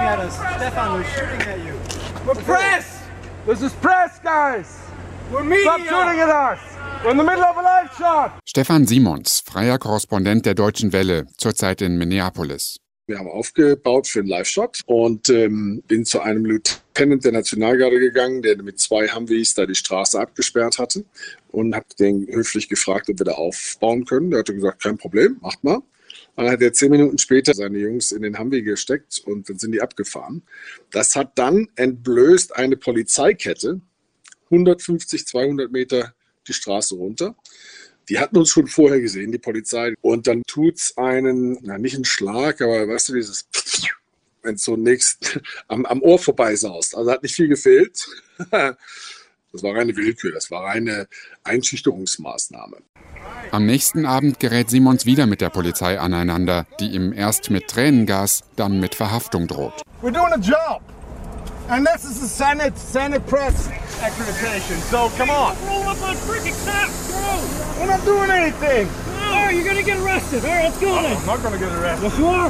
at us. Stefan was shooting at you. We're press! This is press, guys! We're media! Stop shooting at us! We're in the middle of a live shot! Stefan Simons, freier Korrespondent der Deutschen Welle, zurzeit in Minneapolis. Wir haben aufgebaut für einen Live-Shot und bin zu einem Lieutenant der Nationalgarde gegangen, der mit 2 Humvees da die Straße abgesperrt hatte und habe den höflich gefragt, ob wir da aufbauen können. Der hatte gesagt, kein Problem, macht mal. Dann hat er 10 Minuten später seine Jungs in den Humvee gesteckt und dann sind die abgefahren. Das hat dann entblößt eine Polizeikette, 150, 200 Meter die Straße runter. Die hatten uns schon vorher gesehen, die Polizei. Und dann tut's einen, nicht einen Schlag, aber weißt du, dieses, wenn es so am Ohr vorbeisaust. Also hat nicht viel gefehlt. Das war reine Willkür, das war reine Einschüchterungsmaßnahme. Am nächsten Abend gerät Simons wieder mit der Polizei aneinander, die ihm erst mit Tränengas, dann mit Verhaftung droht. We're doing a job. And this is the Senate press accreditation, so come on. Roll up on freaking cops, bro! We're not doing anything. Oh, you're gonna get arrested. All right, let's go then. I'm not gonna get arrested. Yes, you are.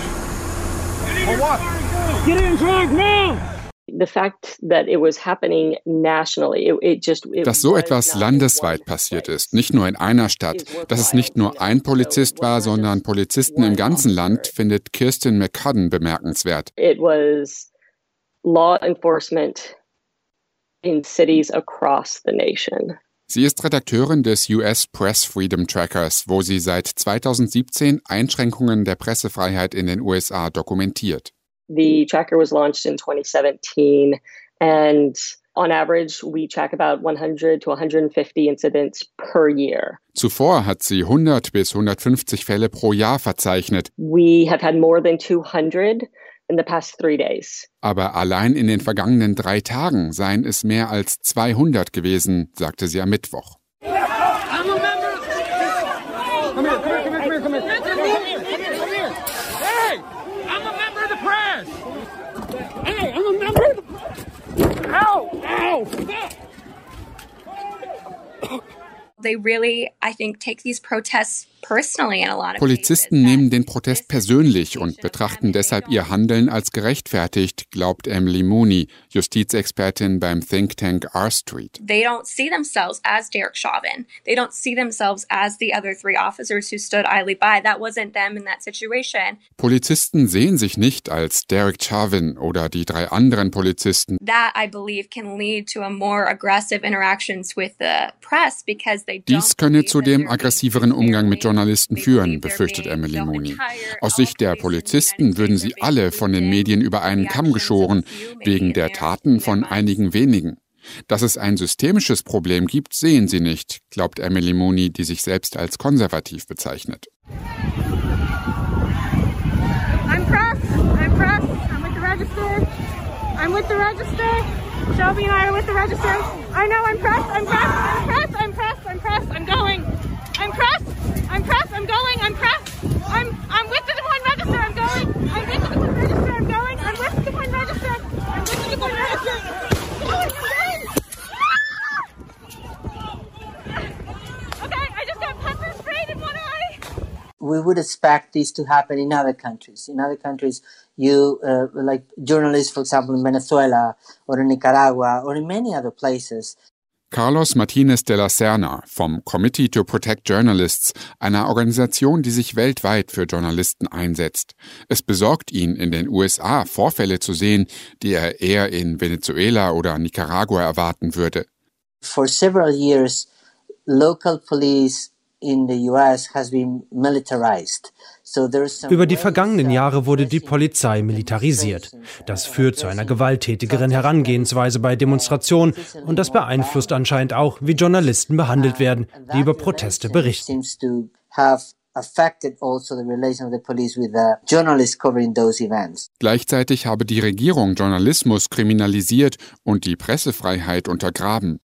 For what? Get in truck now! The fact that it was happening nationally, Dass so etwas landesweit passiert ist, nicht nur in einer Stadt, dass es nicht nur ein Polizist war, sondern Polizisten im ganzen Land, findet Kirsten McCudden bemerkenswert. It was law enforcement in cities across the nation. Sie ist Redakteurin des US Press Freedom Trackers, wo sie seit 2017 Einschränkungen der Pressefreiheit in den USA dokumentiert. The tracker was launched in 2017 and on average we track about 100 to 150 incidents per year. Zuvor hat sie 100 bis 150 Fälle pro Jahr verzeichnet. We have had more than 200 in the past 3 days. Aber allein in den vergangenen 3 Tagen seien es mehr als 200 gewesen, sagte sie am Mittwoch. They really, I think, take these protests personally in a lot of Polizisten nehmen den Protest persönlich und betrachten deshalb ihr Handeln als gerechtfertigt, glaubt Emily Mooney, Justizexpertin beim Think Tank R Street. They don't see themselves as Derek Chauvin. They don't see themselves as the other 3 officers who stood idly by. That wasn't them in that situation. Polizisten sehen sich nicht als Derek Chauvin oder die 3 anderen Polizisten. That, I believe, can lead to a more aggressive interactions with the press because they don't. Dies könne zu dem aggressiveren Umgang mit Journalisten führen, befürchtet Emily Mooney. Aus Sicht der Polizisten würden sie alle von den Medien über einen Kamm geschoren, wegen der Taten von einigen wenigen. Dass es ein systemisches Problem gibt, sehen sie nicht, glaubt Emily Mooney, die sich selbst als konservativ bezeichnet. I'm press. I'm with the register. I'm with the register. Shelby and I are with the register. I know I'm press. I'm going. I'm press. I'm going. I'm press. I'm with the Des Moines Register. I'm going. I'm with the Des Moines Register. I'm going. I'm with the Des Moines Register. I'm with the Des Moines Register. Okay, I just got pepper sprayed in one eye. We would expect this to happen in other countries. In other countries, like journalists, for example, in Venezuela or in Nicaragua or in many other places. Carlos Martínez de la Serna vom Committee to Protect Journalists, einer Organisation, die sich weltweit für Journalisten einsetzt. Es besorgt ihn, in den USA Vorfälle zu sehen, die er eher in Venezuela oder Nicaragua erwarten würde. For several years, local police in the US has been militarized. Über die vergangenen Jahre wurde die Polizei militarisiert. Das führt zu einer gewalttätigeren Herangehensweise bei Demonstrationen und das beeinflusst anscheinend auch, wie Journalisten behandelt werden, die über Proteste berichten. Gleichzeitig habe die Regierung Journalismus kriminalisiert und die Pressefreiheit untergraben.